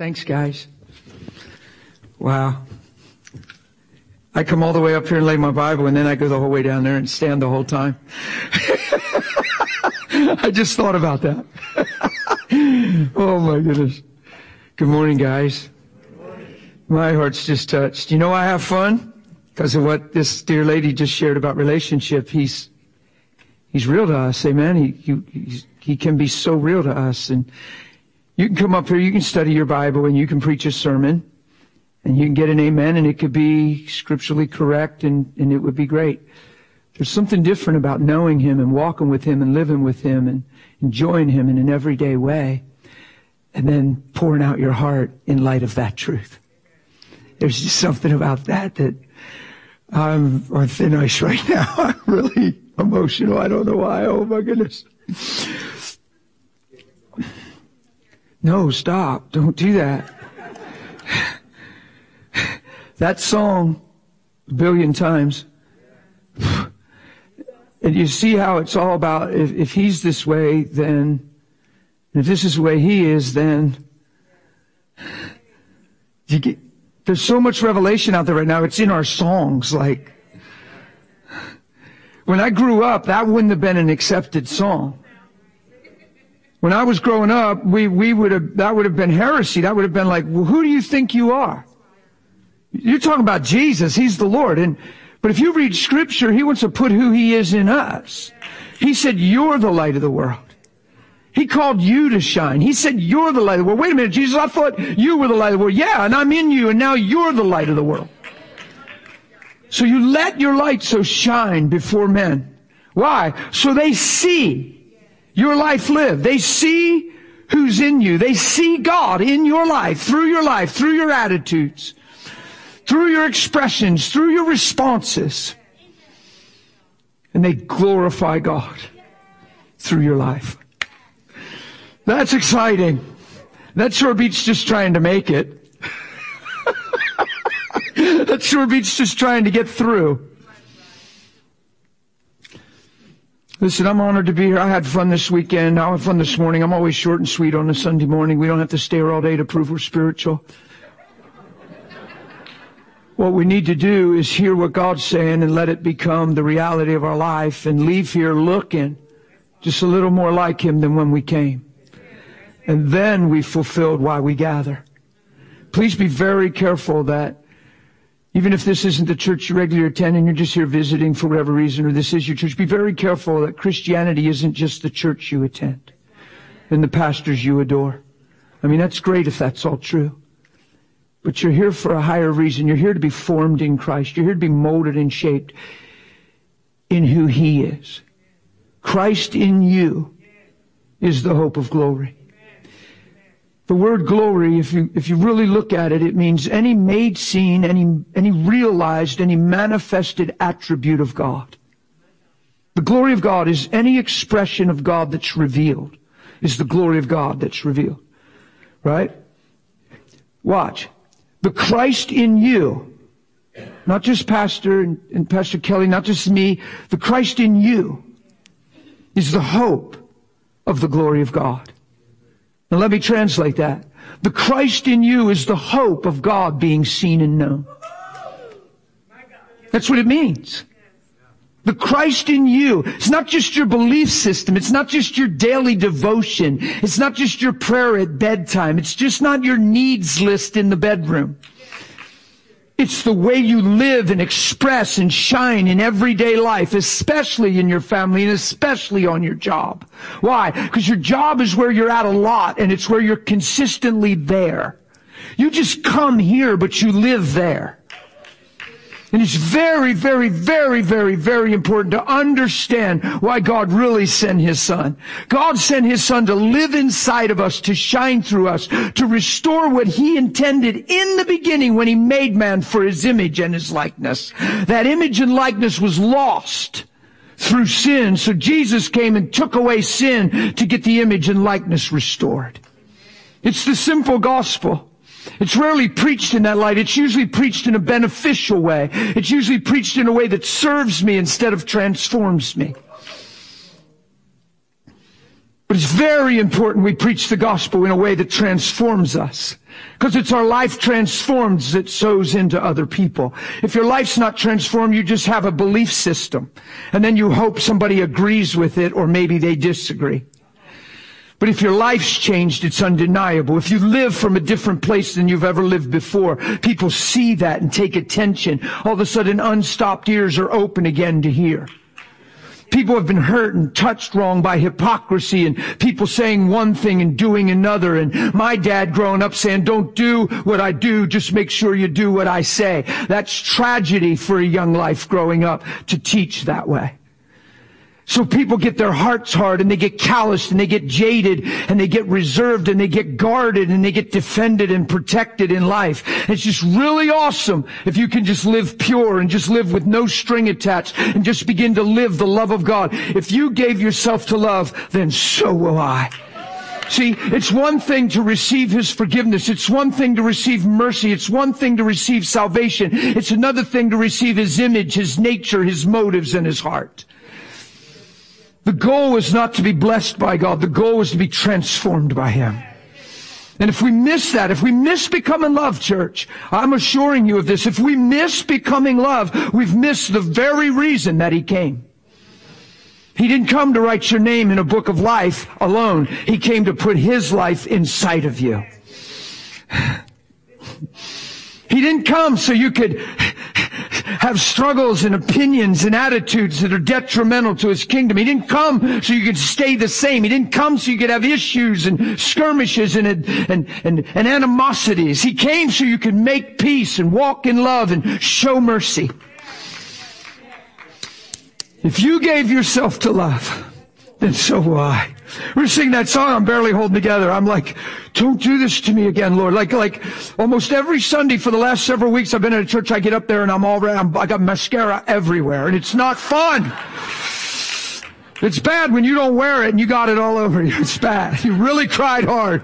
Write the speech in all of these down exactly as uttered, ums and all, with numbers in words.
Thanks, guys. Wow. I come all the way up here and lay my Bible, and then I go the whole way down there and stand the whole time. I just thought about that. Oh, my goodness. Good morning, guys. Good morning. My heart's just touched. You know I have fun? Because of what this dear lady just shared about relationship. He's he's real to us, amen? He, he, he's, he can be so real to us. And you can come up here, you can study your Bible, and you can preach a sermon. And you can get an amen, and it could be scripturally correct, and, and it would be great. There's something different about knowing Him and walking with Him and living with Him and enjoying Him in an everyday way, and then pouring out your heart in light of that truth. There's just something about that that I'm on thin ice right now. I'm really emotional. I don't know why. Oh, my goodness. No, stop. Don't do that. That song, a billion times. And you see how it's all about, if, if He's this way, then, if this is the way He is, then, you get, there's so much revelation out there right now. It's in our songs. Like, when I grew up, that wouldn't have been an accepted song. When I was growing up, we, we would have, that would have been heresy. That would have been like, well, who do you think you are? You're talking about Jesus. He's the Lord. And, but if you read Scripture, He wants to put who He is in us. He said, you're the light of the world. He called you to shine. He said, you're the light of the world. Wait a minute, Jesus, I thought you were the light of the world. Yeah, and I'm in you, and now you're the light of the world. So you let your light so shine before men. Why? So they see your life live. They see who's in you. They see God in your life, through your life, through your attitudes, through your expressions, through your responses. And they glorify God through your life. That's exciting. That sure beats just trying to make it. That sure beats just trying to get through. Listen, I'm honored to be here. I had fun this weekend. I had fun this morning. I'm always short and sweet on a Sunday morning. We don't have to stay here all day to prove we're spiritual. What we need to do is hear what God's saying and let it become the reality of our life and leave here looking just a little more like Him than when we came. And then we fulfilled why we gather. Please be very careful that even if this isn't the church you regularly attend and you're just here visiting for whatever reason, or this is your church, be very careful that Christianity isn't just the church you attend and the pastors you adore. I mean, that's great if that's all true. But you're here for a higher reason. You're here to be formed in Christ. You're here to be molded and shaped in who He is. Christ in you is the hope of glory. The word glory, if you, if you really look at it, it means any made seen, any, any realized, any manifested attribute of God. The glory of God is any expression of God that's revealed, is the glory of God that's revealed. Right? Watch. The Christ in you, not just Pastor and, and Pastor Kelly, not just me, the Christ in you is the hope of the glory of God. Now let me translate that. The Christ in you is the hope of God being seen and known. That's what it means. The Christ in you. It's not just your belief system. It's not just your daily devotion. It's not just your prayer at bedtime. It's just not your needs list in the bedroom. It's the way you live and express and shine in everyday life, especially in your family and especially on your job. Why? Because your job is where you're at a lot and it's where you're consistently there. You just come here, but you live there. And it's very, very, very, very, very important to understand why God really sent His Son. God sent His Son to live inside of us, to shine through us, to restore what He intended in the beginning when He made man for His image and His likeness. That image and likeness was lost through sin. So Jesus came and took away sin to get the image and likeness restored. It's the simple gospel. It's rarely preached in that light. It's usually preached in a beneficial way. It's usually preached in a way that serves me instead of transforms me. But it's very important we preach the gospel in a way that transforms us. Because it's our life transformed that sows into other people. If your life's not transformed, you just have a belief system. And then you hope somebody agrees with it, or maybe they disagree. But if your life's changed, it's undeniable. If you live from a different place than you've ever lived before, people see that and take attention. All of a sudden, unstopped ears are open again to hear. People have been hurt and touched wrong by hypocrisy and people saying one thing and doing another. And my dad growing up saying, don't do what I do, just make sure you do what I say. That's tragedy for a young life growing up to teach that way. So people get their hearts hard and they get calloused and they get jaded and they get reserved and they get guarded and they get defended and protected in life. It's just really awesome if you can just live pure and just live with no string attached and just begin to live the love of God. If you gave yourself to love, then so will I. See, it's one thing to receive His forgiveness. It's one thing to receive mercy. It's one thing to receive salvation. It's another thing to receive His image, His nature, His motives, and His heart. The goal is not to be blessed by God. The goal is to be transformed by Him. And if we miss that, if we miss becoming love, church, I'm assuring you of this, if we miss becoming love, we've missed the very reason that He came. He didn't come to write your name in a book of life alone. He came to put His life inside of you. He didn't come so you could have struggles and opinions and attitudes that are detrimental to His kingdom. He didn't come so you could stay the same. He didn't come so you could have issues and skirmishes and, and, and, and animosities. He came so you could make peace and walk in love and show mercy. If you gave yourself to love, then so will I. We're singing that song, I'm barely holding together. I'm like, don't do this to me again, Lord. Like, like almost every Sunday for the last several weeks I've been at a church, I get up there and I'm all, I'm, I got mascara everywhere and it's not fun. It's bad when you don't wear it and you got it all over you. It's bad. You really cried hard.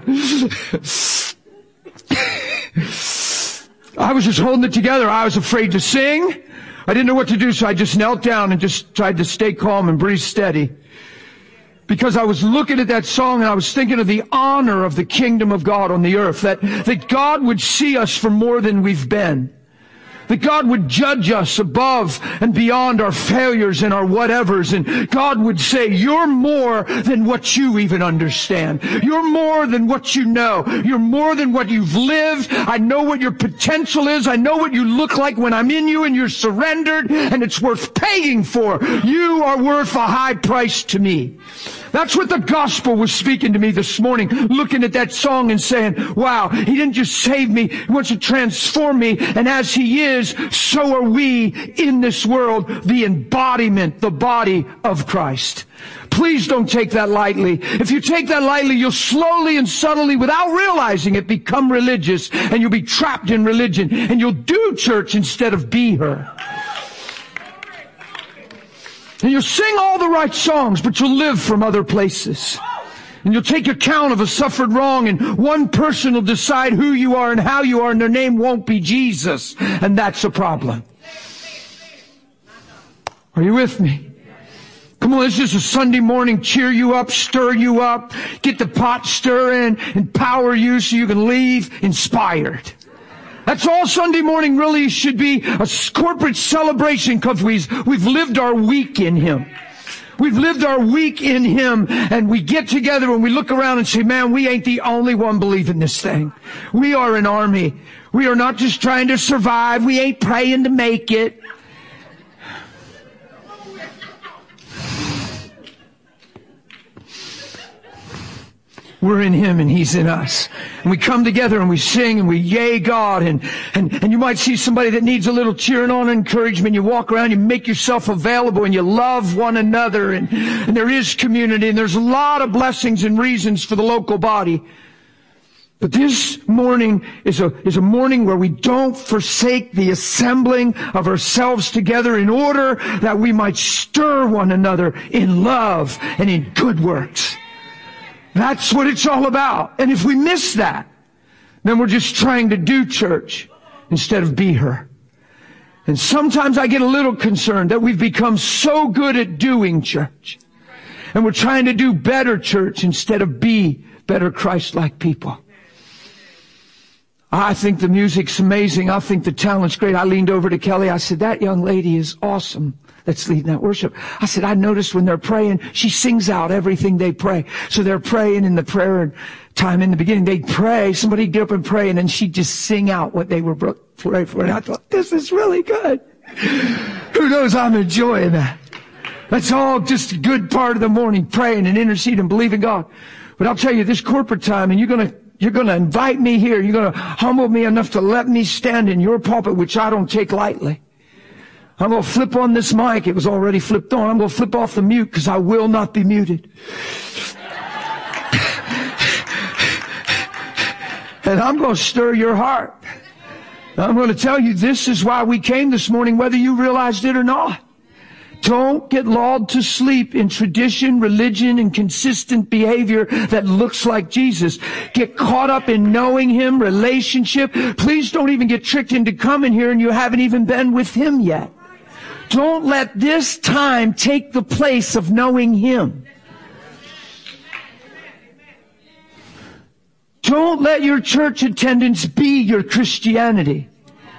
I was just holding it together. I was afraid to sing. I didn't know what to do, so I just knelt down and just tried to stay calm and breathe steady. Because I was looking at that song and I was thinking of the honor of the kingdom of God on the earth. That, that God would see us for more than we've been. That God would judge us above and beyond our failures and our whatevers. And God would say, you're more than what you even understand. You're more than what you know. You're more than what you've lived. I know what your potential is. I know what you look like when I'm in you and you're surrendered. And it's worth paying for. You are worth a high price to me. That's what the gospel was speaking to me this morning, looking at that song and saying, wow, He didn't just save me, He wants to transform me, and as He is, so are we in this world, the embodiment, the body of Christ. Please don't take that lightly. If you take that lightly, you'll slowly and subtly, without realizing it, become religious, and you'll be trapped in religion, and you'll do church instead of be her. And you'll sing all the right songs, but you'll live from other places. And you'll take account of a suffered wrong, and one person will decide who you are and how you are, and their name won't be Jesus. And that's a problem. Are you with me? Come on, this is a Sunday morning, cheer you up, stir you up, get the pot stirring, empower you so you can leave inspired. That's all Sunday morning really should be, a corporate celebration, because we've, we've lived our week in Him. We've lived our week in Him, and we get together and we look around and say, man, we ain't the only one believing this thing. We are an army. We are not just trying to survive. We ain't praying to make it. We're in Him and He's in us. And we come together and we sing and we yay God. And, and, and you might see somebody that needs a little cheering on and encouragement. You walk around, you make yourself available, and you love one another. And, and there is community, and there's a lot of blessings and reasons for the local body. But this morning is a, is a morning where we don't forsake the assembling of ourselves together in order that we might stir one another in love and in good works. That's what it's all about. And if we miss that, then we're just trying to do church instead of be her. And sometimes I get a little concerned that we've become so good at doing church And we're trying to do better, church, instead of be better Christ-like people. I think the music's amazing. I think the talent's great. I leaned over to Kelly. I said, that young lady is awesome that's leading that worship. I said, I noticed when they're praying, she sings out everything they pray. So they're praying in the prayer time in the beginning. They'd pray. Somebody get up and pray, and then she'd just sing out what they were praying for. And I thought, this is really good. Who knows? I'm enjoying that. That's all just a good part of the morning, praying and interceding and believing God. But I'll tell you, this corporate time, and you're going to You're going to invite me here. You're going to humble me enough to let me stand in your pulpit, which I don't take lightly. I'm going to flip on this mic. It was already flipped on. I'm going to flip off the mute because I will not be muted. And I'm going to stir your heart. I'm going to tell you this is why we came this morning, whether you realized it or not. Don't get lulled to sleep in tradition, religion, and consistent behavior that looks like Jesus. Get caught up in knowing Him, relationship. Please don't even get tricked into coming here and you haven't even been with Him yet. Don't let this time take the place of knowing Him. Don't let your church attendance be your Christianity.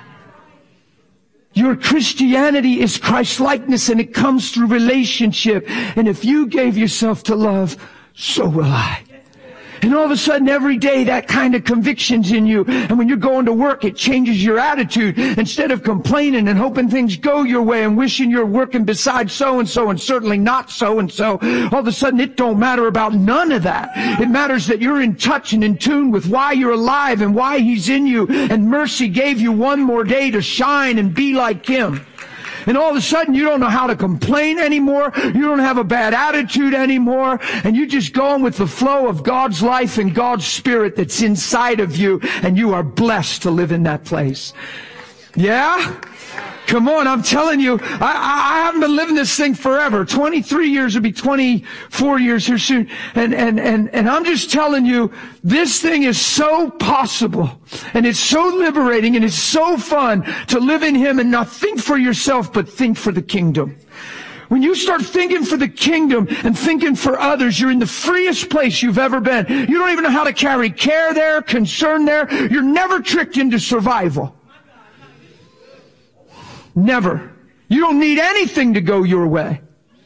Your Christianity is Christ-likeness, and it comes through relationship. And if you gave yourself to love, so will I. And all of a sudden, every day, that kind of conviction's in you. And when you're going to work, it changes your attitude. Instead of complaining and hoping things go your way and wishing you're working beside so-and-so and certainly not so-and-so, all of a sudden, it don't matter about none of that. It matters that you're in touch and in tune with why you're alive and why He's in you. And mercy gave you one more day to shine and be like Him. And all of a sudden, you don't know how to complain anymore. You don't have a bad attitude anymore. And you're just going with the flow of God's life and God's Spirit that's inside of you. And you are blessed to live in that place. Yeah? Come on, I'm telling you, I, I, I haven't been living this thing forever. twenty-three years, will be twenty-four years here soon. And, and, and, and I'm just telling you, this thing is so possible. And it's so liberating and it's so fun to live in Him and not think for yourself, but think for the kingdom. When you start thinking for the kingdom and thinking for others, you're in the freest place you've ever been. You don't even know how to carry care there, concern there. You're never tricked into survival. Never. You don't need anything to go your way.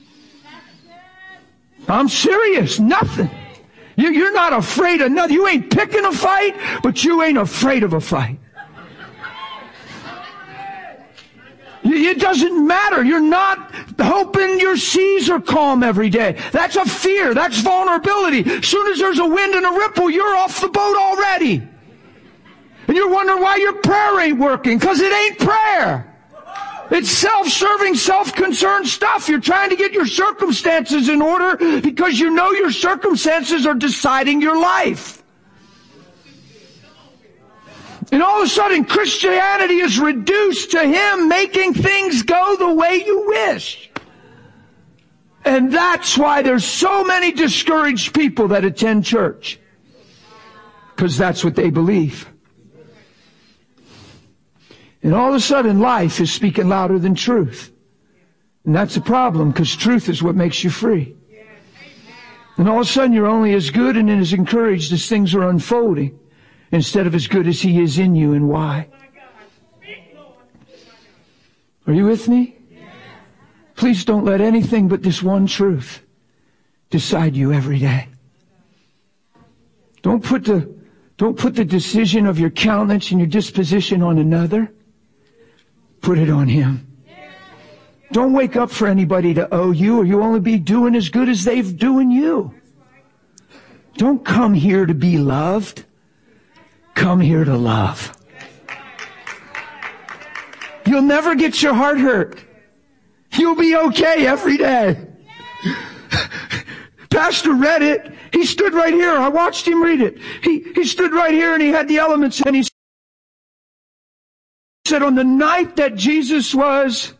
I'm serious. Nothing. You, you're not afraid of nothing. You ain't picking a fight, but you ain't afraid of a fight. You, it doesn't matter. You're not hoping your seas are calm every day. That's a fear. That's vulnerability. As soon as there's a wind and a ripple, you're off the boat already. And you're wondering why your prayer ain't working, because it ain't prayer. It's self-serving, self-concerned stuff. You're trying to get your circumstances in order because you know your circumstances are deciding your life. And all of a sudden, Christianity is reduced to Him making things go the way you wish. And that's why there's so many discouraged people that attend church. Because that's what they believe. And all of a sudden, life is speaking louder than truth. And that's a problem, because truth is what makes you free. And all of a sudden, you're only as good and as encouraged as things are unfolding, instead of as good as He is in you. And why? Are you with me? Please don't let anything but this one truth decide you every day. Don't put the, don't put the decision of your countenance and your disposition on another. Put it on Him. Don't wake up for anybody to owe you, or you'll only be doing as good as they've doing you. Don't come here to be loved. Come here to love. You'll never get your heart hurt. You'll be okay every day. Pastor read it. He stood right here. I watched him read it. He, he stood right here and he had the elements, and he said, on the night that Jesus was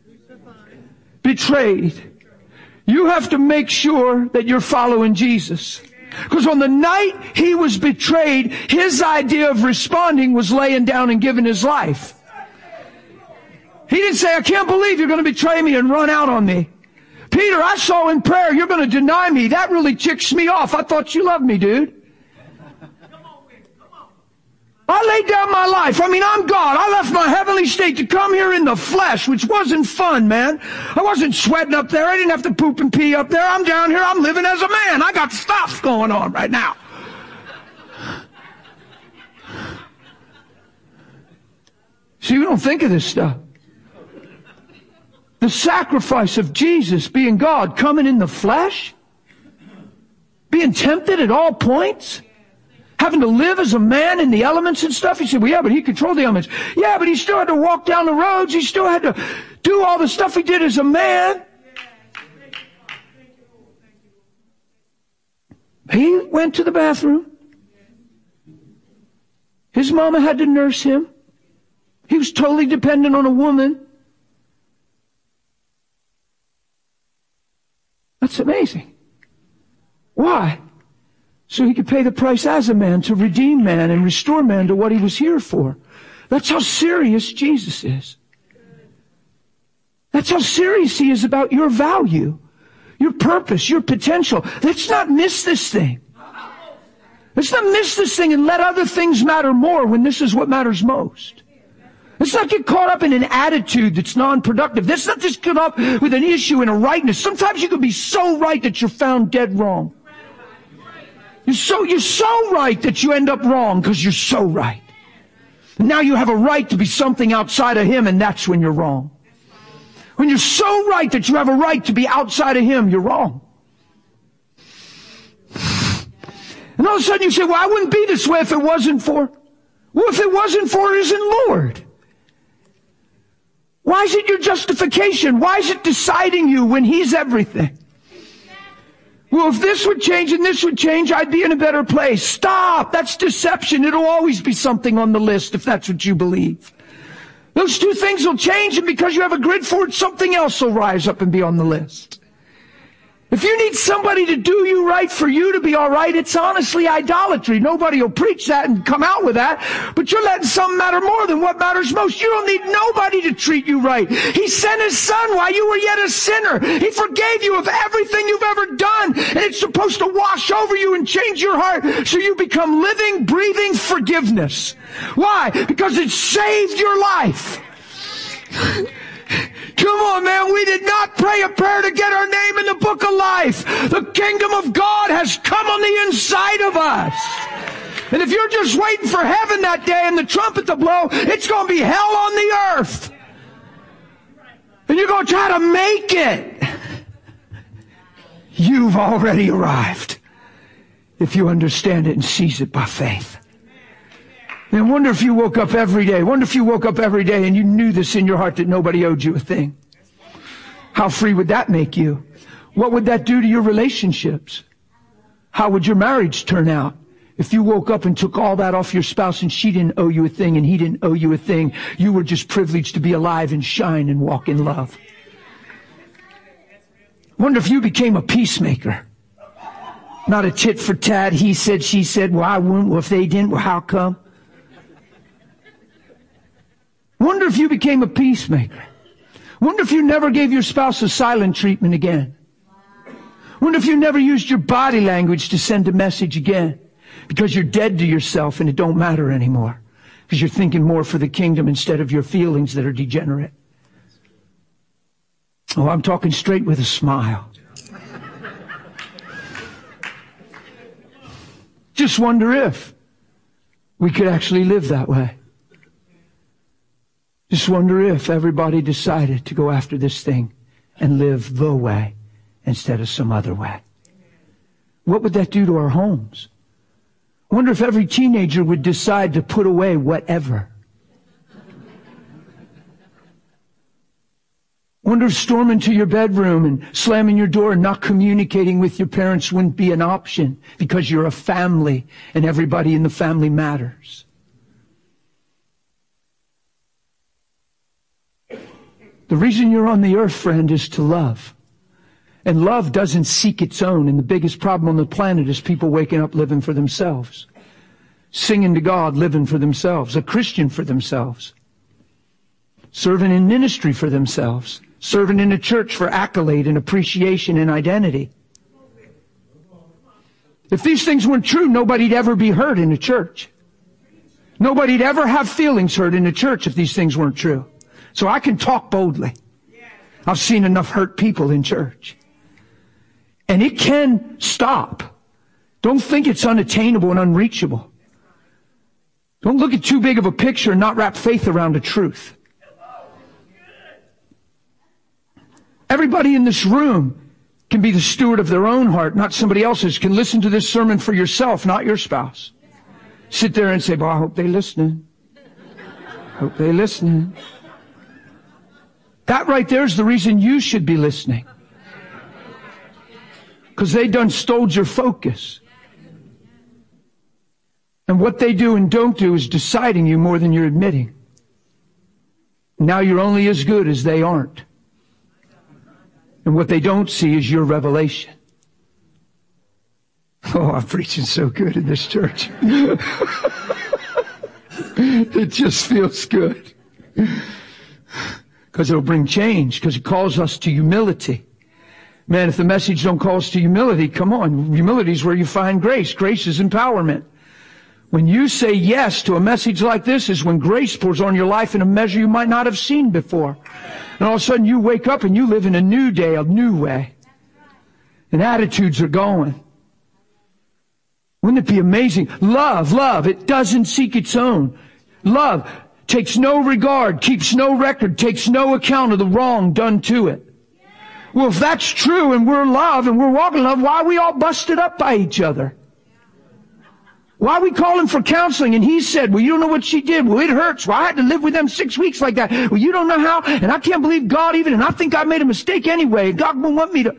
betrayed, you have to make sure that you're following Jesus. Because on the night He was betrayed, His idea of responding was laying down and giving His life. He didn't say, I can't believe you're going to betray me and run out on me. Peter, I saw in prayer you're going to deny me. That really ticks me off. I thought you loved me, dude. I laid down my life. I mean, I'm God. I left my heavenly state to come here in the flesh, which wasn't fun, man. I wasn't sweating up there. I didn't have to poop and pee up there. I'm down here. I'm living as a man. I got stuff going on right now. See, we don't think of this stuff. The sacrifice of Jesus being God, coming in the flesh, being tempted at all points, having to live as a man in the elements and stuff. He said, well, yeah, but he controlled the elements. Yeah, but he still had to walk down the roads. He still had to do all the stuff he did as a man. He went to the bathroom. His mama had to nurse him. He was totally dependent on a woman. That's amazing. Why? So he could pay the price as a man to redeem man and restore man to what he was here for. That's how serious Jesus is. That's how serious he is about your value, your purpose, your potential. Let's not miss this thing. Let's not miss this thing and let other things matter more when this is what matters most. Let's not get caught up in an attitude that's non-productive. Let's not just get up with an issue and a rightness. Sometimes you can be so right that you're found dead wrong. You're so, you're so right that you end up wrong because you're so right. And now you have a right to be something outside of Him, and that's when you're wrong. When you're so right that you have a right to be outside of Him, you're wrong. And all of a sudden you say, well, I wouldn't be this way if it wasn't for... Well, if it wasn't for His Lord. Why is it your justification? Why is it deciding you when He's everything? Well, if this would change and this would change, I'd be in a better place. Stop! That's deception. It'll always be something on the list if that's what you believe. Those two things will change, and because you have a grid for it, something else will rise up and be on the list. If you need somebody to do you right for you to be all right, it's honestly idolatry. Nobody will preach that and come out with that, but you're letting something matter more than what matters most. You don't need nobody to treat you right. He sent His Son while you were yet a sinner. He forgave you of everything you've ever done, and it's supposed to wash over you and change your heart so you become living, breathing forgiveness. Why? Because it saved your life. Come on, man, we did not pray a prayer to get our name in the book of life. The kingdom of God has come on the inside of us. And if you're just waiting for heaven that day and the trumpet to blow, it's going to be hell on the earth. And you're going to try to make it. You've already arrived if you understand it and seize it by faith. And I wonder if you woke up every day. Wonder if you woke up every day and you knew this in your heart that nobody owed you a thing. How free would that make you? What would that do to your relationships? How would your marriage turn out if you woke up and took all that off your spouse and she didn't owe you a thing and he didn't owe you a thing? You were just privileged to be alive and shine and walk in love. Wonder if you became a peacemaker. Not a tit for tat. He said, she said, well, I wouldn't. Well, if they didn't, well, how come? Wonder if you became a peacemaker. Wonder if you never gave your spouse a silent treatment again. Wonder if you never used your body language to send a message again. Because you're dead to yourself and it don't matter anymore. Because you're thinking more for the kingdom instead of your feelings that are degenerate. Oh, I'm talking straight with a smile. Just wonder if we could actually live that way. Just wonder if everybody decided to go after this thing and live the way instead of some other way. What would that do to our homes? I wonder if every teenager would decide to put away whatever. I wonder if storming to your bedroom and slamming your door and not communicating with your parents wouldn't be an option because you're a family and everybody in the family matters. The reason you're on the earth, friend, is to love. And love doesn't seek its own. And the biggest problem on the planet is people waking up living for themselves. Singing to God, living for themselves. A Christian for themselves. Serving in ministry for themselves. serving in a church for accolade and appreciation and identity. If these things weren't true, nobody'd ever be hurt in a church. Nobody'd ever have feelings hurt in a church if these things weren't true. So I can talk boldly. I've seen enough hurt people in church. And it can stop. Don't think it's unattainable and unreachable. Don't look at too big of a picture and not wrap faith around the truth. Everybody in this room can be the steward of their own heart, not somebody else's. Can listen to this sermon for yourself, not your spouse. Sit there and say, well, I hope they're listening. Hope they're listening. That right there is the reason you should be listening. Because they done stole your focus. And what they do and don't do is deciding you more than you're admitting. Now you're only as good as they aren't. And what they don't see is your revelation. Oh, I'm preaching so good in this church. It just feels good. Because it'll bring change, because it calls us to humility. Man, if the message don't call us to humility, come on. Humility is where you find grace. Grace is empowerment. When you say yes to a message like this is when grace pours on your life in a measure you might not have seen before. And all of a sudden you wake up and you live in a new day, a new way. And attitudes are going. Wouldn't it be amazing? Love, love, it doesn't seek its own. Love takes no regard, keeps no record, takes no account of the wrong done to it. Well, if that's true and we're love and we're walking in love, why are we all busted up by each other? Why are we calling for counseling? And he said, well, you don't know what she did. Well, it hurts. Well, I had to live with them six weeks like that. Well, you don't know how. And I can't believe God even. And I think I made a mistake anyway. God won't want me to.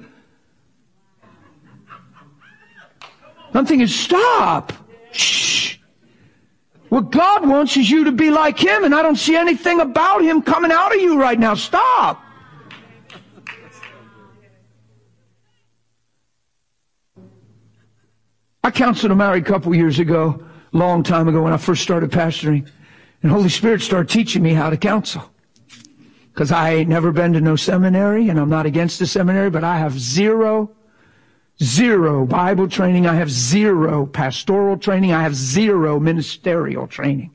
I'm thinking, stop. Shh. What God wants is you to be like Him. And I don't see anything about Him coming out of you right now. Stop. I counseled a married couple years ago, a long time ago when I first started pastoring. And Holy Spirit started teaching me how to counsel. Because I ain't never been to no seminary, and I'm not against the seminary, but I have zero, zero Bible training. I have zero pastoral training. I have zero ministerial training.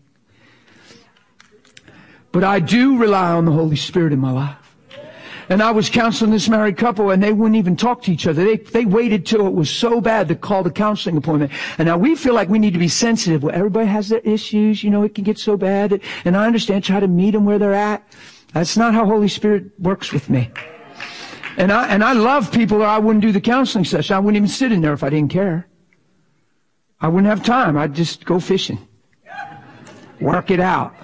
But I do rely on the Holy Spirit in my life. And I was counseling this married couple, and they wouldn't even talk to each other. They they waited till it was so bad to call the counseling appointment. And now we feel like we need to be sensitive. Well, everybody has their issues. You know, it can get so bad. And I understand, try to meet them where they're at. That's not how Holy Spirit works with me. And I and I love people that I wouldn't do the counseling session. I wouldn't even sit in there if I didn't care. I wouldn't have time. I'd just go fishing. Work it out.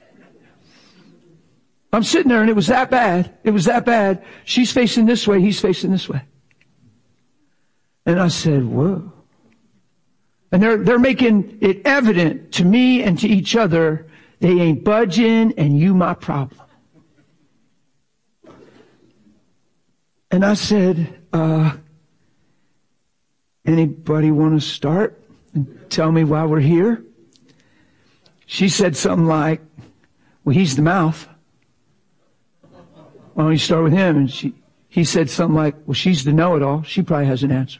I'm sitting there and it was that bad. It was that bad. She's facing this way. He's facing this way. And I said, whoa. And they're, they're making it evident to me and to each other, they ain't budging and you my problem. And I said, uh, anybody want to start and tell me why we're here? She said something like, well, he's the mouth. Why don't you start with him? And she, he said something like, well, she's the know-it-all. She probably has an answer.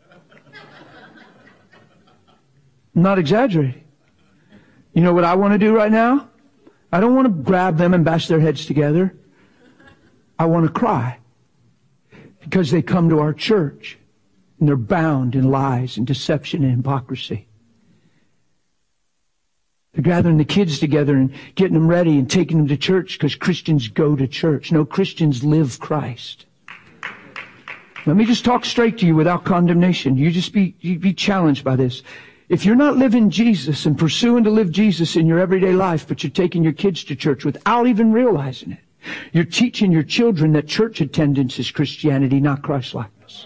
I'm not exaggerating. You know what I want to do right now? I don't want to grab them and bash their heads together. I want to cry. Because they come to our church and they're bound in lies and deception and hypocrisy. They're gathering the kids together and getting them ready and taking them to church because Christians go to church. No, Christians live Christ. Let me just talk straight to you without condemnation. You just be, you be challenged by this. If you're not living Jesus and pursuing to live Jesus in your everyday life, but you're taking your kids to church without even realizing it, you're teaching your children that church attendance is Christianity, not Christ-likeness.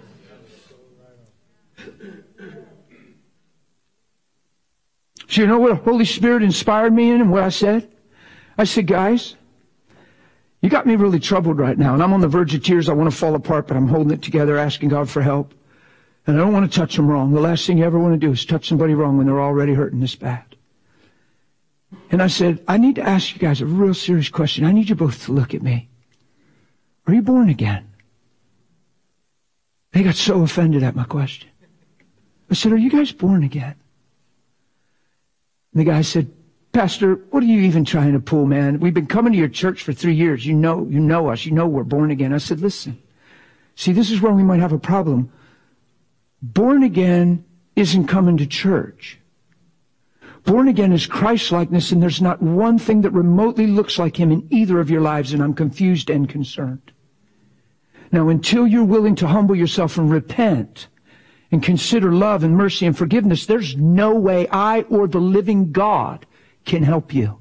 So you know what the Holy Spirit inspired me in and what I said? I said, guys, you got me really troubled right now. And I'm on the verge of tears. I want to fall apart, but I'm holding it together, asking God for help. And I don't want to touch them wrong. The last thing you ever want to do is touch somebody wrong when they're already hurting this bad. And I said, I need to ask you guys a real serious question. I need you both to look at me. are you born again? They got so offended at my question. I said, are you guys born again? And the guy said, Pastor, what are you even trying to pull, man? We've been coming to your church for three years. You know, you know us. You know we're born again. I said, listen, see, this is where we might have a problem. Born again isn't coming to church. Born again is Christ-likeness, and there's not one thing that remotely looks like him in either of your lives, and I'm confused and concerned. Now, until you're willing to humble yourself and repent and consider love and mercy and forgiveness, there's no way I or the living God can help you.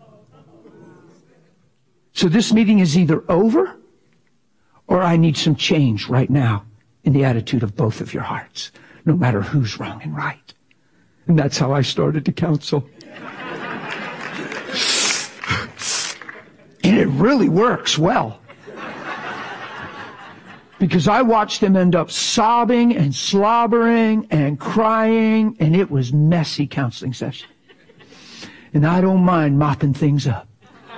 So this meeting is either over or I need some change right now in the attitude of both of your hearts, no matter who's wrong and right. And that's how I started to counsel. And it really works well. Because I watched them end up sobbing and slobbering and crying, and it was messy counseling session. And I don't mind mopping things up.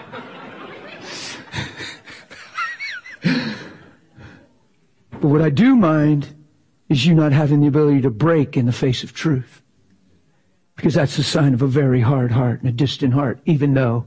But what I do mind is you not having the ability to break in the face of truth. Because that's a sign of a very hard heart and a distant heart, even though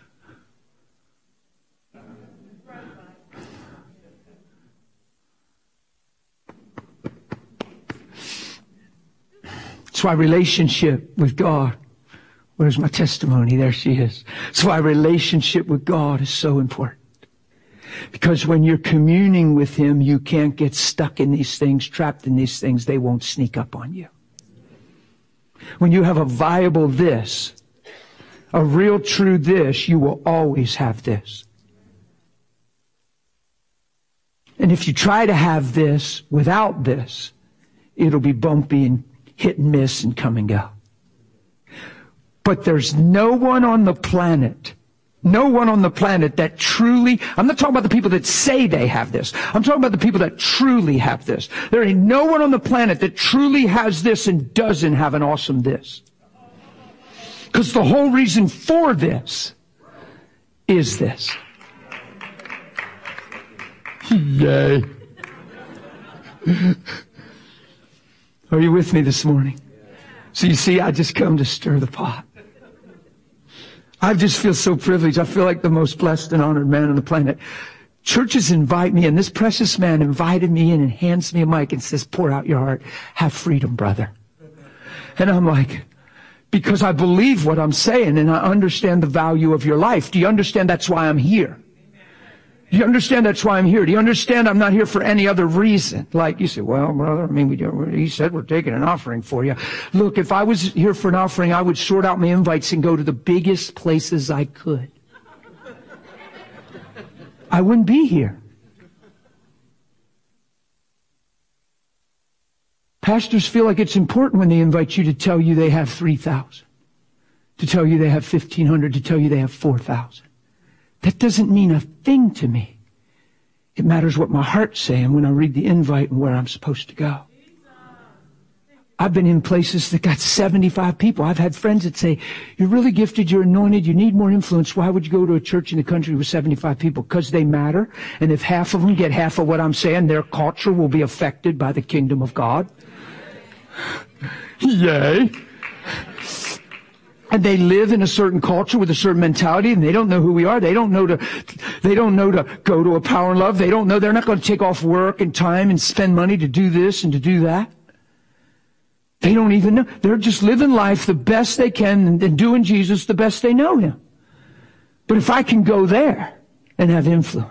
that's why relationship with God, where's my testimony? There she is. That's why relationship with God is so important. Because when you're communing with him, you can't get stuck in these things, trapped in these things. They won't sneak up on you. When you have a viable this, a real true this, you will always have this. And if you try to have this without this, it'll be bumpy and hit and miss and come and go. But there's no one on the planet, no one on the planet that truly, I'm not talking about the people that say they have this. I'm talking about the people that truly have this. There ain't no one on the planet that truly has this and doesn't have an awesome this. Because the whole reason for this is this. Yay. Are you with me this morning? So you see, I just come to stir the pot. I just feel so privileged. I feel like the most blessed and honored man on the planet. Churches invite me, and this precious man invited me in and hands me a mic and says, pour out your heart. Have freedom, brother. And I'm like, because I believe what I'm saying and I understand the value of your life. Do you understand that's why I'm here? Do you understand that's why I'm here? Do you understand I'm not here for any other reason? Like you say, well, brother, I mean, we do, he said we're taking an offering for you. Look, if I was here for an offering, I would sort out my invites and go to the biggest places I could. I wouldn't be here. Pastors feel like it's important when they invite you to tell you they have three thousand, to tell you they have fifteen hundred, to tell you they have four thousand. That doesn't mean a thing to me. It matters what my heart's saying when I read the invite and where I'm supposed to go. I've been in places that got seventy-five people. I've had friends that say, you're really gifted, you're anointed, you need more influence. Why would you go to a church in the country with seventy-five people? Because they matter. And if half of them get half of what I'm saying, their culture will be affected by the kingdom of God. Yay. And they live in a certain culture with a certain mentality, and they don't know who we are. They don't know to, they don't know to go to a Power and Love. They don't know, they're not going to take off work and time and spend money to do this and to do that. They don't even know. They're just living life the best they can and, and doing Jesus the best they know him. But if I can go there and have influence.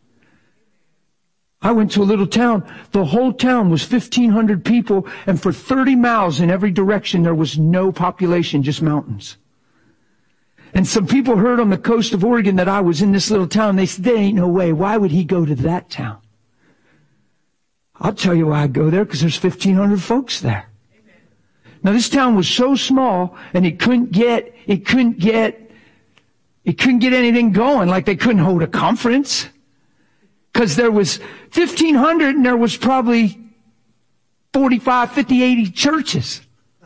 I went to a little town. The whole town was fifteen hundred people, and for thirty miles in every direction there was no population, just mountains. And some people heard on the coast of Oregon that I was in this little town. They said, there ain't no way. Why would he go to that town? I'll tell you why I go there, because there's fifteen hundred folks there. Now this town was so small, and it couldn't get, it couldn't get, it couldn't get anything going. Like they couldn't hold a conference. Because there was fifteen hundred and there was probably forty-five, fifty, eighty churches.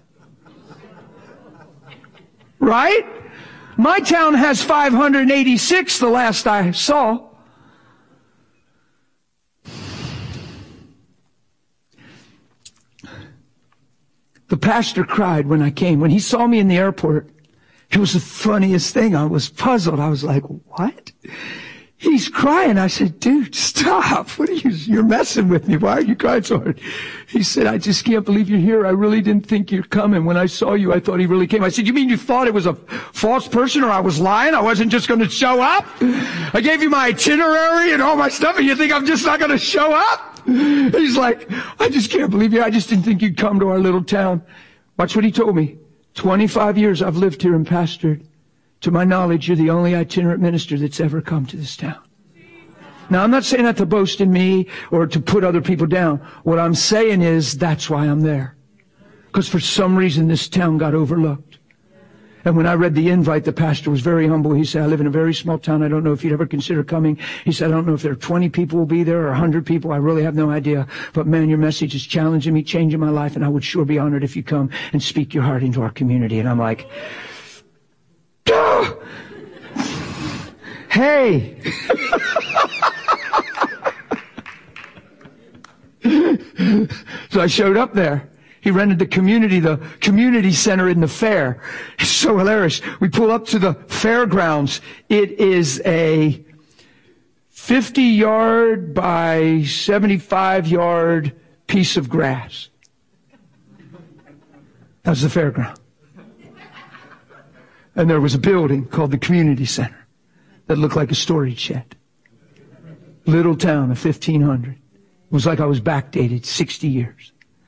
Right? My town has five hundred eighty-six the last I saw. The pastor cried when I came. When he saw me in the airport, it was the funniest thing. I was puzzled. I was like, what? He's crying. I said, dude, stop. What are you, you're messing with me. Why are you crying so hard? He said, I just can't believe you're here. I really didn't think you're coming. When I saw you, I thought he really came. I said, you mean you thought it was a false person or I was lying? I wasn't just going to show up? I gave you my itinerary and all my stuff and you think I'm just not going to show up? He's like, I just can't believe you. I just didn't think you'd come to our little town. Watch what he told me. twenty-five years I've lived here and pastored. To my knowledge, you're the only itinerant minister that's ever come to this town. Now, I'm not saying that to boast in me or to put other people down. What I'm saying is that's why I'm there. Because for some reason this town got overlooked. And when I read the invite, the pastor was very humble. He said, I live in a very small town. I don't know if you'd ever consider coming. He said, I don't know if there are twenty people will be there or one hundred people. I really have no idea. But man, your message is challenging me, changing my life, and I would sure be honored if you come and speak your heart into our community. And I'm like, duh! Hey! So I showed up there. He rented the community, the community center in the fair. It's so hilarious. We pull up to the fairgrounds. It is a fifty yard by seventy-five yard piece of grass. That was the fairground. And there was a building called the community center that looked like a storage shed. Little town of fifteen hundred. It was like I was backdated sixty years.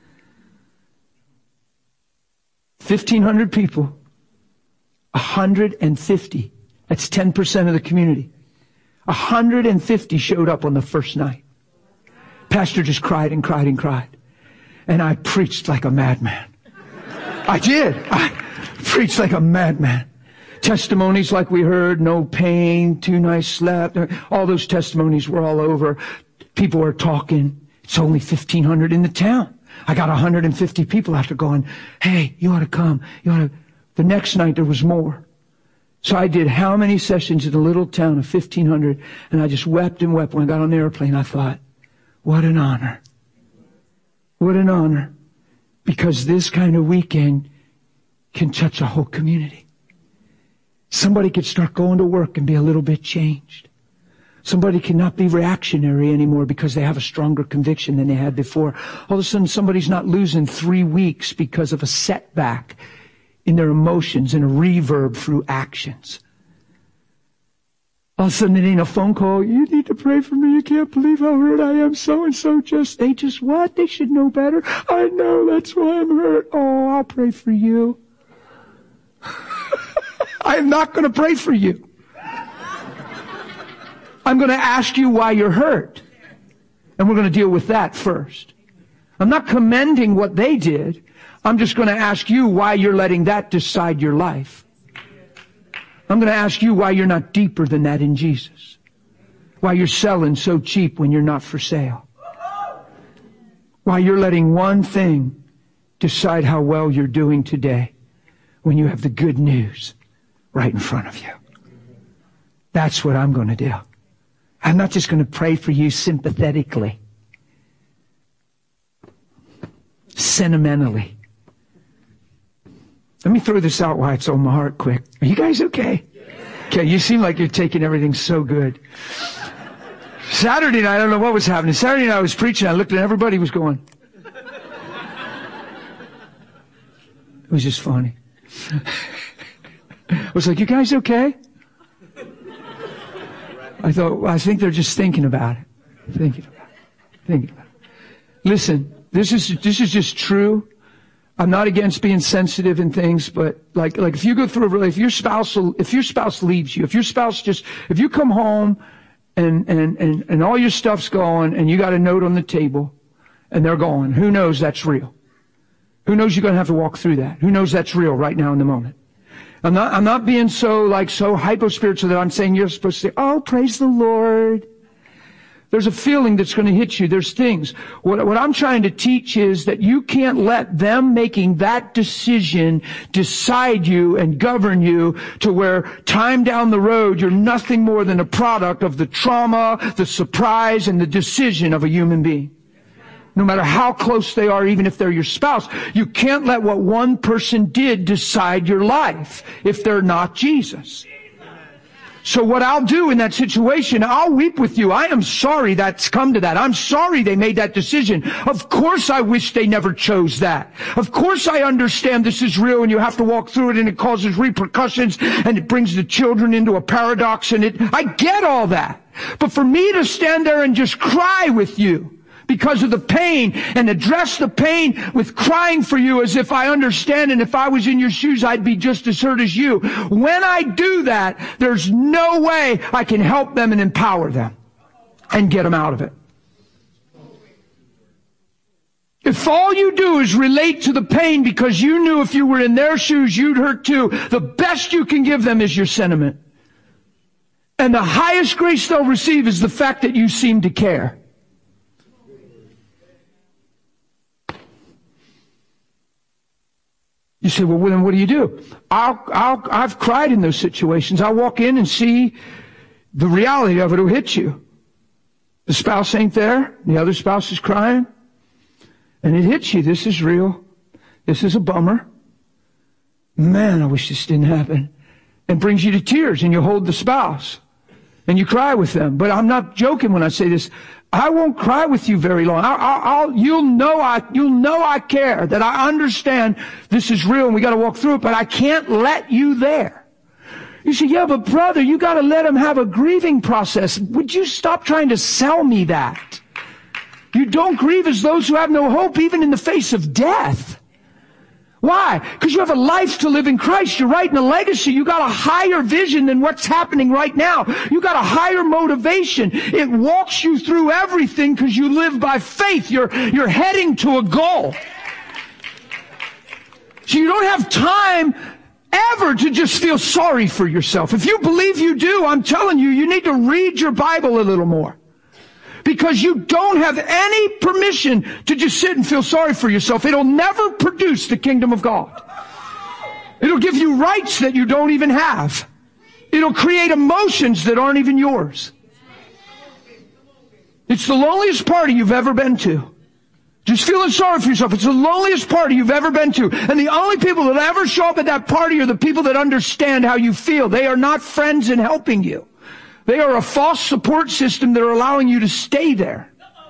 fifteen hundred people, one hundred fifty. That's ten percent of the community. one hundred fifty showed up on the first night. Pastor just cried and cried and cried. And I preached like a madman. I did. I preached like a madman. Testimonies like we heard, no pain, two nights slept. All those testimonies were all over. People are talking. It's only fifteen hundred in the town. I got one hundred fifty people after going, hey, you ought to come. You ought to. The next night there was more. So I did how many sessions in a little town of fifteen hundred, and I just wept and wept. When I got on the airplane, I thought, what an honor. What an honor. Because this kind of weekend can touch a whole community. Somebody could start going to work and be a little bit changed. Somebody cannot be reactionary anymore because they have a stronger conviction than they had before. All of a sudden, somebody's not losing three weeks because of a setback in their emotions and a reverb through actions. All of a sudden, it ain't a phone call. You need to pray for me. You can't believe how hurt I am. So-and-so just, they just what? They should know better. I know, that's why I'm hurt. Oh, I'll pray for you. I am not going to pray for you. I'm going to ask you why you're hurt. And we're going to deal with that first. I'm not commending what they did. I'm just going to ask you why you're letting that decide your life. I'm going to ask you why you're not deeper than that in Jesus. Why you're selling so cheap when you're not for sale. Why you're letting one thing decide how well you're doing today when you have the good news right in front of you. That's what I'm going to do. I'm not just going to pray for you sympathetically, sentimentally. Let me throw this out while it's on my heart quick. Are you guys okay? Okay, you seem like you're taking everything so good. Saturday night, I don't know what was happening. Saturday night I was preaching. I looked at everybody was going. It was just funny. I was like, you guys okay? I thought, well, I think they're just thinking about it. Thinking about it. Thinking about it. Listen, this is, this is just true. I'm not against being sensitive and things, but like, like if you go through a relationship, if your spouse, if your spouse leaves you, if your spouse just, if you come home and, and, and, and all your stuff's gone and you got a note on the table and they're gone, who knows that's real? Who knows you're going to have to walk through that? Who knows that's real right now in the moment? I'm not, I'm not being so, like, so hypo-spiritual that I'm saying you're supposed to say, oh, praise the Lord. There's a feeling that's going to hit you. There's things. What, what I'm trying to teach is that you can't let them making that decision decide you and govern you to where time down the road you're nothing more than a product of the trauma, the surprise, and the decision of a human being. No matter how close they are, even if they're your spouse, you can't let what one person did decide your life if they're not Jesus. So what I'll do in that situation, I'll weep with you. I am sorry that's come to that. I'm sorry they made that decision. Of course I wish they never chose that. Of course I understand this is real and you have to walk through it and it causes repercussions and it brings the children into a paradox and it, I get all that. But for me to stand there and just cry with you because of the pain and address the pain with crying for you as if I understand, and if I was in your shoes I'd be just as hurt as you. When I do that, there's no way I can help them and empower them and get them out of it. If all you do is relate to the pain because you knew if you were in their shoes you'd hurt too, the best you can give them is your sentiment. And the highest grace they'll receive is the fact that you seem to care. You say, well, then what do you do? I'll, I'll, I've cried in those situations. I'll walk in and see the reality of it will hit you. The spouse ain't there. The other spouse is crying. And it hits you. This is real. This is a bummer. Man, I wish this didn't happen. And brings you to tears, and you hold the spouse. And you cry with them. But I'm not joking when I say this. I won't cry with you very long. I'll, I'll, you'll know I, you'll know I care, that I understand this is real and we got to walk through it, but I can't let you there. You say, yeah, but brother, you got to let them have a grieving process. Would you stop trying to sell me that? You don't grieve as those who have no hope, even in the face of death. Why? Because you have a life to live in Christ. You're writing a legacy. You got a higher vision than what's happening right now. You got a higher motivation. It walks you through everything because you live by faith. You're, you're heading to a goal. So you don't have time ever to just feel sorry for yourself. If you believe you do, I'm telling you, you need to read your Bible a little more. Because you don't have any permission to just sit and feel sorry for yourself. It'll never produce the kingdom of God. It'll give you rights that you don't even have. It'll create emotions that aren't even yours. It's the loneliest party you've ever been to. Just feeling sorry for yourself. It's the loneliest party you've ever been to. And the only people that ever show up at that party are the people that understand how you feel. They are not friends in helping you. They are a false support system that are allowing you to stay there.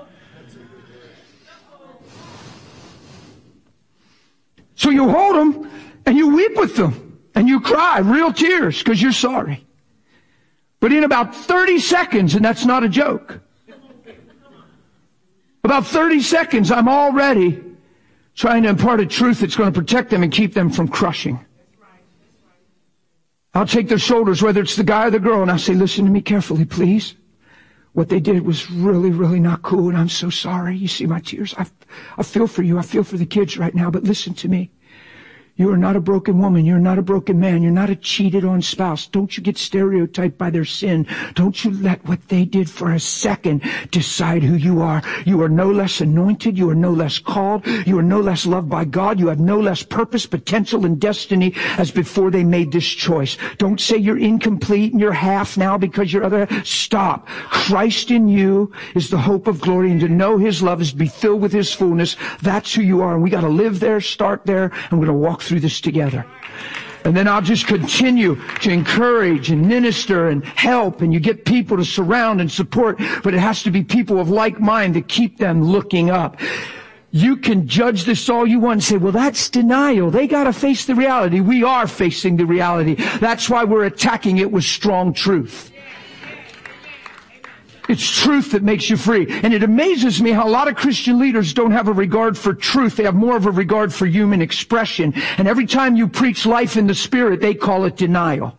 So you hold them and you weep with them and you cry real tears because you're sorry. But in about thirty seconds, and that's not a joke, about thirty seconds, I'm already trying to impart a truth that's going to protect them and keep them from crushing. I'll take their shoulders, whether it's the guy or the girl, and I'll say, listen to me carefully, please. What they did was really, really not cool, and I'm so sorry. You see my tears. I, I feel for you. I feel for the kids right now, but listen to me. You are not a broken woman. You're not a broken man. You're not a cheated on spouse. Don't you get stereotyped by their sin. Don't you let what they did for a second decide who you are. You are no less anointed. You are no less called. You are no less loved by God. You have no less purpose, potential, and destiny as before they made this choice. Don't say you're incomplete and you're half now because you're other. Stop. Christ in you is the hope of glory, and to know His love is to be filled with His fullness. That's who you are, and we got to live there, start there, and we're going to walk through this together. And then I'll just continue to encourage and minister and help, and you get people to surround and support, but it has to be people of like mind to keep them looking up. You can judge this all you want and say, well, that's denial. They got to face the reality. We are facing the reality. That's why we're attacking it with strong truth. It's truth that makes you free. And it amazes me how a lot of Christian leaders don't have a regard for truth. They have more of a regard for human expression. And every time you preach life in the Spirit, they call it denial.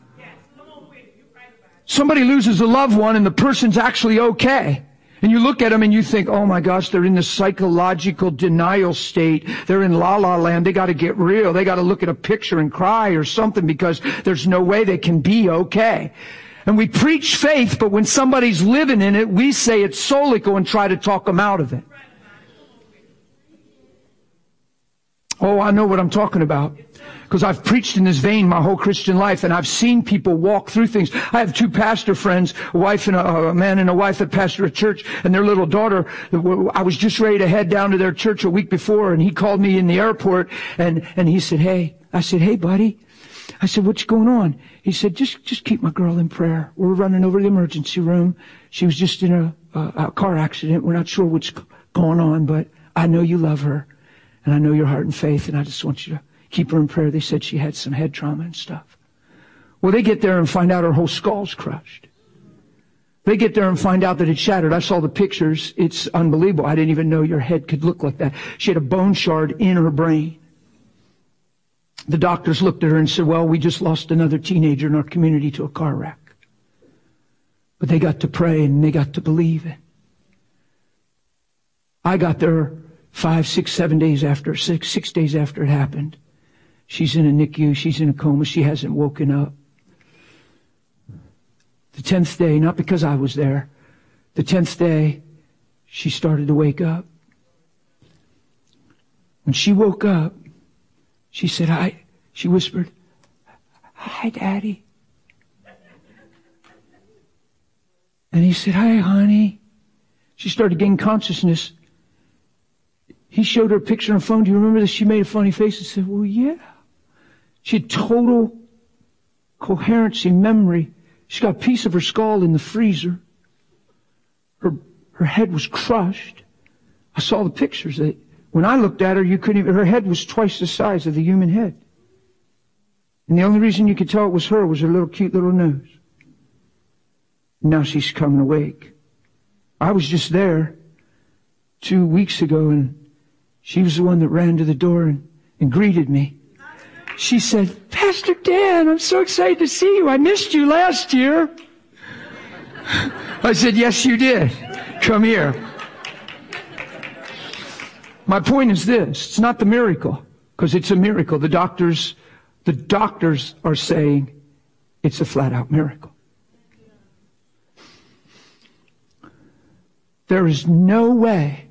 Somebody loses a loved one and the person's actually okay. And you look at them and you think, oh my gosh, they're in this psychological denial state. They're in la la land. They got to get real. They got to look at a picture and cry or something because there's no way they can be okay. And we preach faith, but when somebody's living in it, we say it's solico and try to talk them out of it. Oh, I know what I'm talking about. because I've preached in this vein my whole Christian life, and I've seen people walk through things. I have two pastor friends, a wife and a, a man and a wife that pastor a church, and their little daughter. I was just ready to head down to their church a week before, and he called me in the airport, and, and he said, hey, I said, hey, buddy. I said, what's going on? He said, just, just keep my girl in prayer. We're running over to the emergency room. She was just in a, a, a car accident. We're not sure what's going on, but I know you love her, and I know your heart and faith, and I just want you to keep her in prayer. They said she had some head trauma and stuff. Well, they get there and find out her whole skull's crushed. They get there and find out that it's shattered. I saw the pictures. It's unbelievable. I didn't even know your head could look like that. She had a bone shard in her brain. The doctors looked at her and said, well, we just lost another teenager in our community to a car wreck. But they got to pray and they got to believe it. I got there five, six, seven days after, six, six days after it happened. She's in a N I C U. She's in a coma. She hasn't woken up. The tenth day, not because I was there, the tenth day, she started to wake up. When she woke up, she said, hi, she whispered, hi, Daddy. And he said, hi, honey. She started getting consciousness. He showed her a picture on her phone. Do you remember this? She made a funny face and said, well, yeah. She had total coherency, memory. She got a piece of her skull in the freezer. Her, her head was crushed. I saw the pictures. That when I looked at her, you couldn't even, her head was twice the size of the human head. And the only reason you could tell it was her was her little cute little nose. Now she's coming awake. I was just there two weeks ago, and she was the one that ran to the door and, and greeted me. She said, Pastor Dan, I'm so excited to see you. I missed you last year. I said, yes, you did. Come here. My point is this. It's not the miracle, because it's a miracle. The doctors, the doctors are saying it's a flat-out miracle. There is no way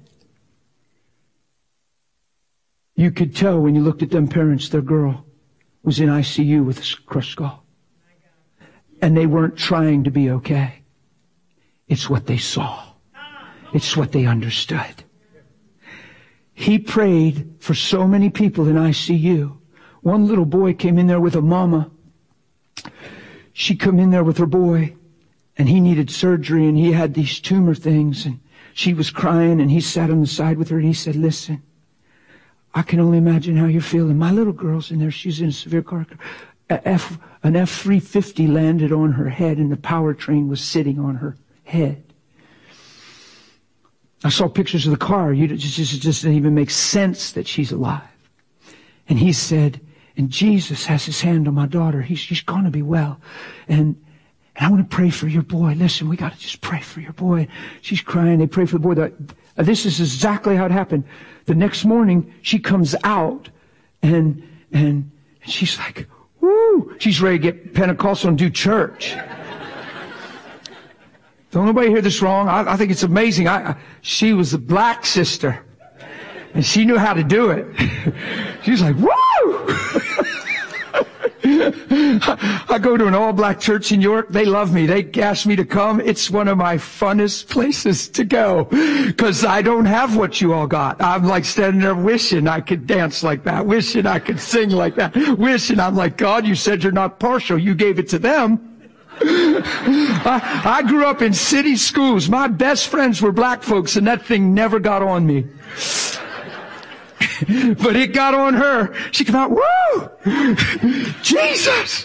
you could tell when you looked at them parents, their girl was in I C U with a crushed skull. And they weren't trying to be okay. It's what they saw. It's what they understood. He prayed for so many people in I C U. One little boy came in there with a mama. She come in there with her boy, and he needed surgery, and he had these tumor things, and she was crying, and he sat on the side with her, and he said, listen, I can only imagine how you're feeling. My little girl's in there. She's in a severe car crash. An F three fifty landed on her head, and the powertrain was sitting on her head. I saw pictures of the car. You just, just, just didn't even make sense that she's alive. And he said, and Jesus has his hand on my daughter. He's, she's going to be well. And, and I want to pray for your boy. Listen, we got to just pray for your boy. She's crying. They pray for the boy. The, uh, this is exactly how it happened. The next morning, she comes out, and, and she's like, woo! She's ready to get Pentecostal and do church. Don't nobody hear this wrong. I, I think it's amazing. I, I, she was the black sister, and she knew how to do it. She's like, woo! I go to an all-black church in York. They love me. They ask me to come. It's one of my funnest places to go, because I don't have what you all got. I'm like standing there wishing I could dance like that, wishing I could sing like that, wishing. I'm like, God, you said you're not partial. You gave it to them. I, I grew up in city schools. My best friends were black folks, and that thing never got on me. But it got on her. She came out, woo! Jesus!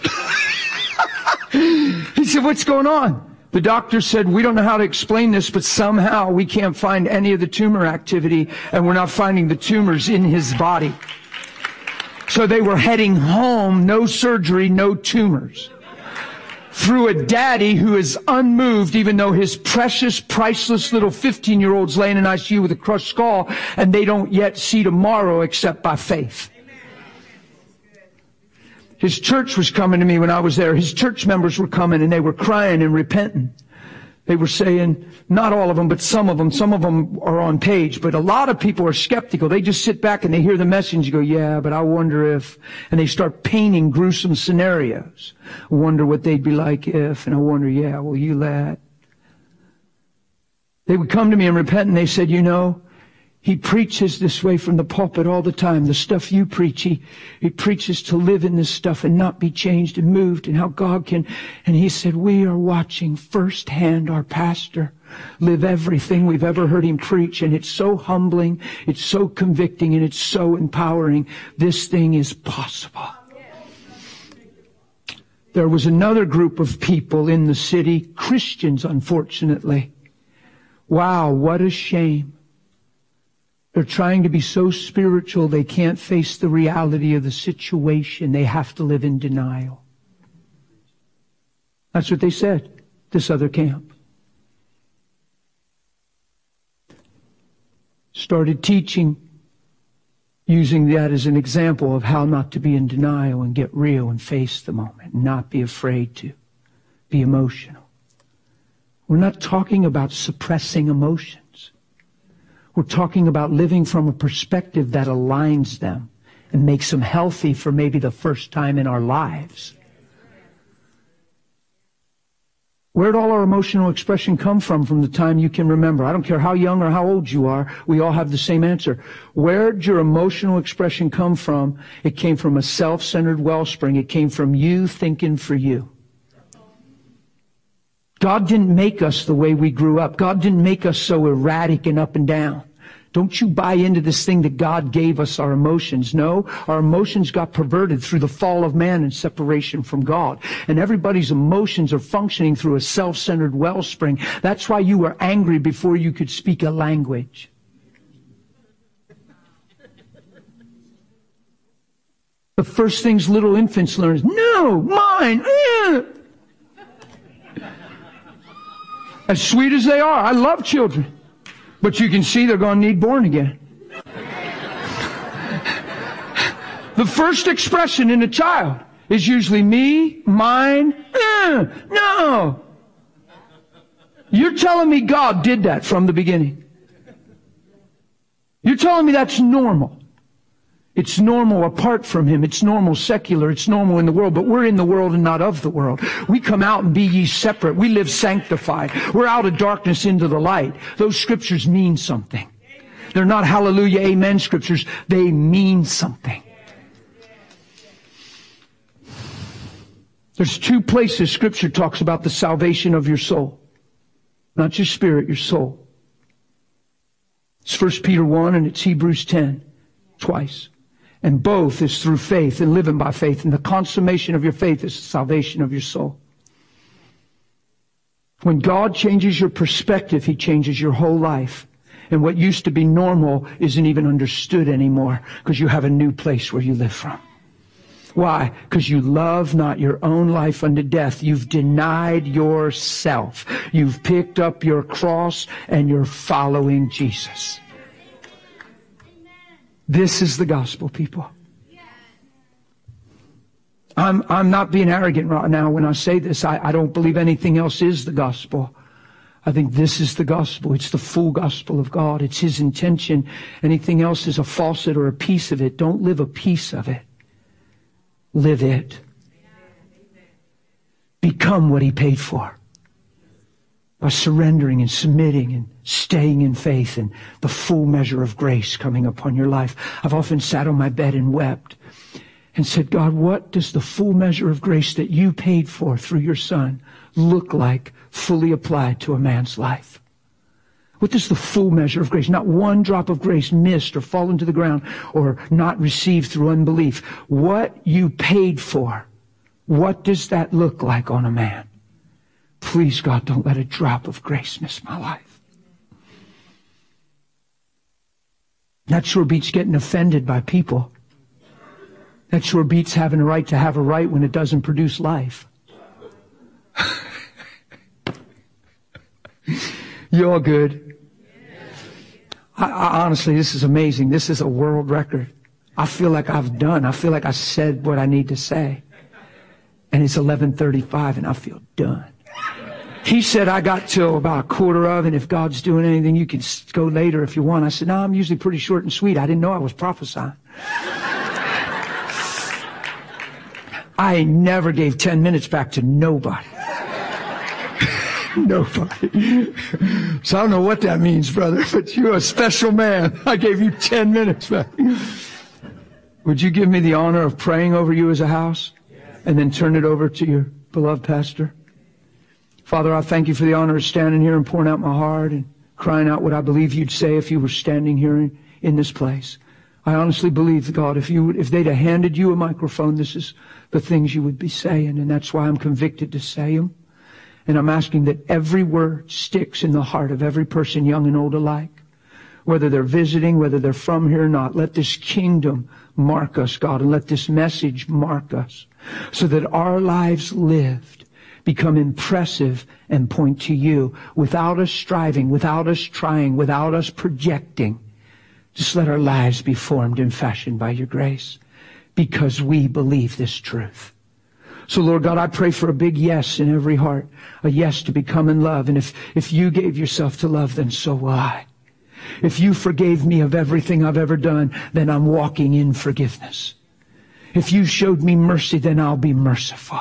He said, what's going on? The doctor said, we don't know how to explain this, but somehow we can't find any of the tumor activity, and we're not finding the tumors in his body. So they were heading home, no surgery, no tumors. Through a daddy who is unmoved, even though his precious, priceless little fifteen-year-old's laying in I C U with a crushed skull, and they don't yet see tomorrow except by faith. His church was coming to me when I was there. His church members were coming, and they were crying and repenting. They were saying, not all of them, but some of them, some of them are on page, but a lot of people are skeptical. They just sit back and they hear the message and go, yeah, but I wonder if, and they start painting gruesome scenarios. I wonder what they'd be like if, and I wonder, yeah, well, you let. They would come to me and repent, and they said, you know, he preaches this way from the pulpit all the time. The stuff you preach, he, he preaches to live in this stuff and not be changed and moved, and how God can. And he said, we are watching firsthand our pastor live everything we've ever heard him preach. And it's so humbling, it's so convicting, and it's so empowering. This thing is possible. There was another group of people in the city, Christians, unfortunately. Wow, what a shame. They're trying to be so spiritual they can't face the reality of the situation. They have to live in denial. That's what they said, this other camp. Started teaching, using that as an example of how not to be in denial and get real and face the moment and not be afraid to be emotional. We're not talking about suppressing emotions. We're talking about living from a perspective that aligns them and makes them healthy for maybe the first time in our lives. Where'd all our emotional expression come from from the time you can remember? I don't care how young or how old you are, we all have the same answer. Where'd your emotional expression come from? It came from a self-centered wellspring. It came from you thinking for you. God didn't make us the way we grew up. God didn't make us so erratic and up and down. Don't you buy into this thing that God gave us our emotions. No, our emotions got perverted through the fall of man and separation from God. And everybody's emotions are functioning through a self-centered wellspring. That's why you were angry before you could speak a language. The first things little infants learn is, no, mine, eh. As sweet as they are, I love children. But you can see they're going to need born again. The first expression in a child is usually me, mine, eh, no. You're telling me God did that from the beginning. You're telling me that's normal. It's normal apart from Him. It's normal secular. It's normal in the world. But we're in the world and not of the world. We come out and be ye separate. We live sanctified. We're out of darkness into the light. Those scriptures mean something. They're not hallelujah, amen scriptures. They mean something. There's two places Scripture talks about the salvation of your soul. Not your spirit, your soul. It's First Peter one and it's Hebrews ten. Twice. And both is through faith and living by faith. And the consummation of your faith is the salvation of your soul. When God changes your perspective, He changes your whole life. And what used to be normal isn't even understood anymore because you have a new place where you live from. Why? Because you love not your own life unto death. You've denied yourself. You've picked up your cross and you're following Jesus. This is the gospel, people. I'm, I'm not being arrogant right now when I say this. I, I don't believe anything else is the gospel. I think this is the gospel. It's the full gospel of God. It's His intention. Anything else is a falsehood or a piece of it. Don't live a piece of it. Live it. Become what He paid for. By surrendering and submitting and staying in faith and the full measure of grace coming upon your life. I've often sat on my bed and wept and said, God, what does the full measure of grace that you paid for through your Son look like fully applied to a man's life? What does the full measure of grace, not one drop of grace missed or fallen to the ground or not received through unbelief, what you paid for, what does that look like on a man? Please, God, don't let a drop of grace miss my life. That sure beats getting offended by people. That sure beats having a right to have a right when it doesn't produce life. You all good? I, I, honestly, this is amazing. This is a world record. I feel like I've done. I feel like I said what I need to say. And it's eleven thirty-five and I feel done. He said, I got till about a quarter of, and if God's doing anything, you can go later if you want. I said, no, I'm usually pretty short and sweet. I didn't know I was prophesying. I never gave ten minutes back to nobody. Nobody. So I don't know what that means, brother, but you're a special man. I gave you ten minutes back. Would you give me the honor of praying over you as a house and then turn it over to your beloved pastor? Father, I thank you for the honor of standing here and pouring out my heart and crying out what I believe you'd say if you were standing here in, in this place. I honestly believe, God, if you if they'd have handed you a microphone, this is the things you would be saying, and that's why I'm convicted to say them. And I'm asking that every word sticks in the heart of every person, young and old alike. Whether they're visiting, whether they're from here or not, let this kingdom mark us, God, and let this message mark us so that our lives lived become impressive and point to you without us striving, without us trying, without us projecting. Just let our lives be formed and fashioned by your grace because we believe this truth. So, Lord God, I pray for a big yes in every heart, a yes to become in love. And if, if you gave yourself to love, then so will I. If you forgave me of everything I've ever done, then I'm walking in forgiveness. If you showed me mercy, then I'll be merciful.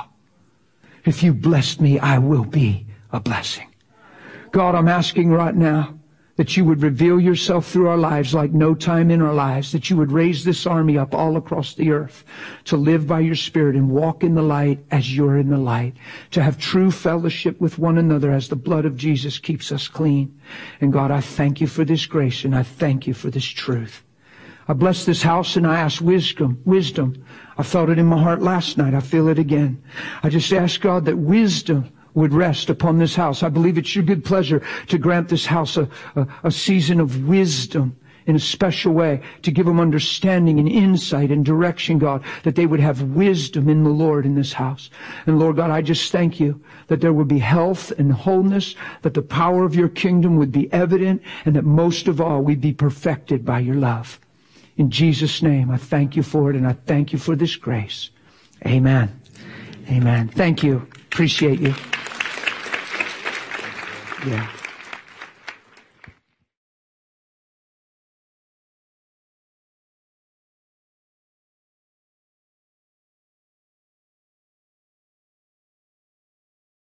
If you blessed me, I will be a blessing. God, I'm asking right now that you would reveal yourself through our lives like no time in our lives, that you would raise this army up all across the earth to live by your Spirit and walk in the light as you're in the light, to have true fellowship with one another as the blood of Jesus keeps us clean. And God, I thank you for this grace and I thank you for this truth. I bless this house and I ask wisdom, wisdom. I felt it in my heart last night. I feel it again. I just ask God that wisdom would rest upon this house. I believe it's your good pleasure to grant this house a, a, a season of wisdom in a special way, to give them understanding and insight and direction, God, that they would have wisdom in the Lord in this house. And Lord God, I just thank you that there would be health and wholeness, that the power of your kingdom would be evident, and that most of all, we'd be perfected by your love. In Jesus' name, I thank you for it, and I thank you for this grace. Amen. Amen. Thank you. Appreciate you. Yeah.